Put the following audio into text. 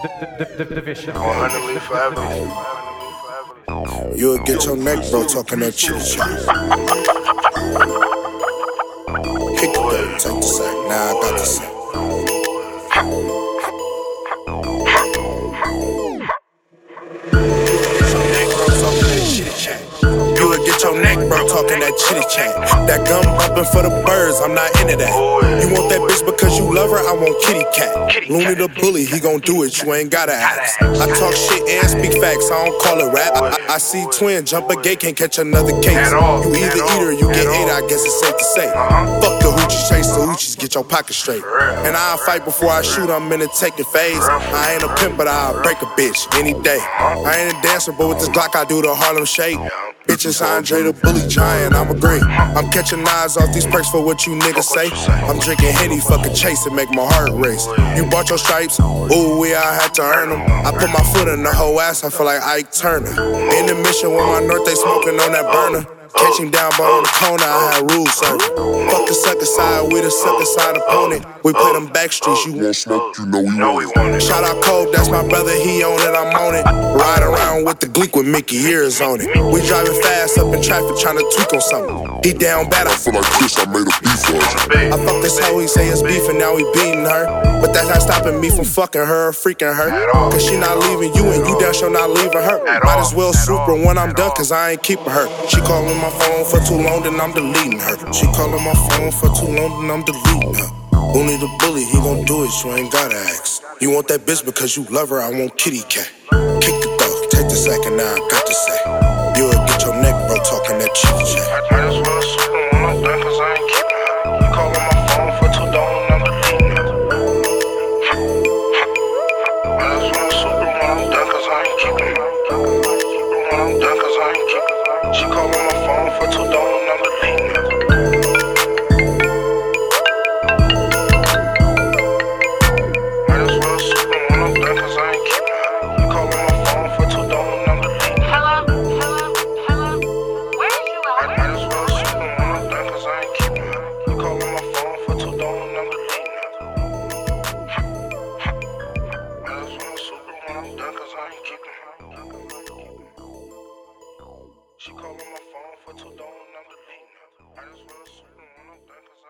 Division. 100 forever. You'll get your neck broke talking that chitty chat. Kick it, take the sack. Now I got the sack. You would get your neck broke talking that chitty chat. That gum bumping for the birds, I'm not into that. You want that bitch because you love her, I want kitty cat. Looney the bully, he gon' do it, you ain't gotta ask. I talk shit and speak facts, I don't call it rap. I see twin, jump a gate, can't catch another case. You either eat or you get ate, I guess it's safe to say. Fuck the hoochie chase, the hoochies get your pocket straight. And I'll fight before I shoot, I'm in a taking phase. I ain't a pimp, but I'll break a bitch any day. I ain't a dancer, but with this Glock I do the Harlem Shake. Bitches Andre the bully giant, I'm a great. I'm catching knives off these perks for what you niggas say. I'm drinking Henny, fucking chase and make my heart race. You bought your stripes, ooh, I had to earn them. I put my foot in the whole ass, I feel like Ike Turner. In the mission with my North, they smoking on that burner. Catch him down, but on the corner, I had rules serving. Fuck the sucker side, we the sucker side opponent. We play them back streets, you want smoke, you know we want it. Shout out Cole, that's my brother, he on it, I'm on it. Ride around with the Gleek with Mickey ears on it. We driving fast up in traffic, trying to tweak on something. He down bad, I feel like Chris, I made a beef for us. I fuck this hoe, he say it's beef and now he beating her. But that's not stopping me from fucking her or freaking her. Cause she not leaving you and you damn sure not leaving her. Might as well swoop her when I'm done, cause I ain't keeping her. She calling my phone for too long, then I'm deleting her. She calling my phone for too long, then I'm deleting her. Only the bully, he gon' do it, you ain't gotta ask. You want that bitch because you love her, I want kitty cat. Kick the dog, take the sack, and now I got the sack. You'll get your neck broke talking that chitty chat. I just wanna swoop her when I'm done, cause I ain't keeping her. You calling my phone for too long, and I'm deleting her. I just wanna swoop her when I'm done, cause I ain't keeping her. When I'm done, cause I ain't keeping her. She calling my phone for too long, and I'm deleting her. I just wanna swoop her when I'm done, cause I ain't keeping her. You calling my phone for too long, and I'm deleting her. Hello? Where are you at? I just wanna swoop her when I'm done, cause I ain't keeping her. You calling my phone for too long, and I'm deleting her. I just wanna swoop her when I'm done, cause I ain't keeping her. She calling my phone for too long, and I'm deleting her. I just wanna swoop her when I'm done, cause